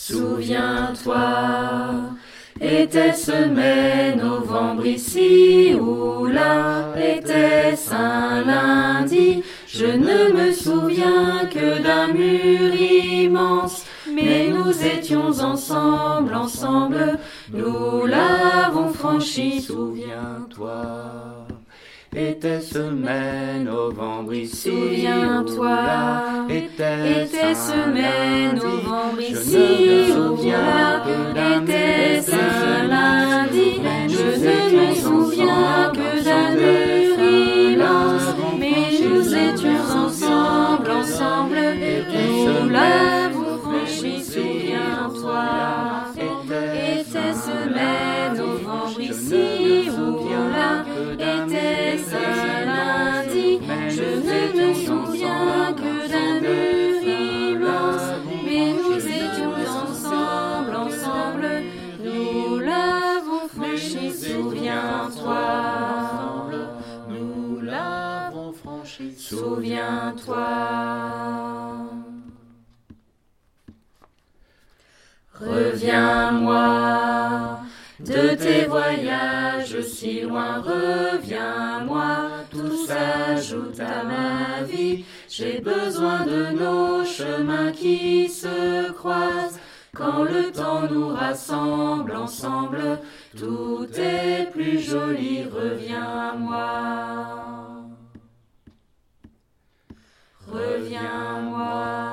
Souviens-toi, était-ce mai, novembre ici ou là, était-ce un lundi? Je ne me souviens que d'un mur immense, mais nous étions ensemble, nous l'avons franchi, souviens-toi. Était-ce mai, novembre ici? Souviens-toi, était-ce mai, novembre ici ou là, était-ce un lundi? Je ne me souviens que d'un mur immense, mais nous étions ensemble, nous l'avons franchi, souviens-toi. Était-ce mai, novembre ici ou là, était-ce un lundi? Je ne me souviens que d'un mur immense, mais nous étions ensemble, nous l'avons franchi, souviens-toi. Nous l'avons franchi, souviens-toi. Reviens-moi de tes voyages si loin, reviens-moi, tout s'ajoute à ma vie. J'ai besoin de nos chemins qui se croisent. Quand le temps nous rassemble ensemble, tout est plus joli, reviens-moi. Reviens-moi.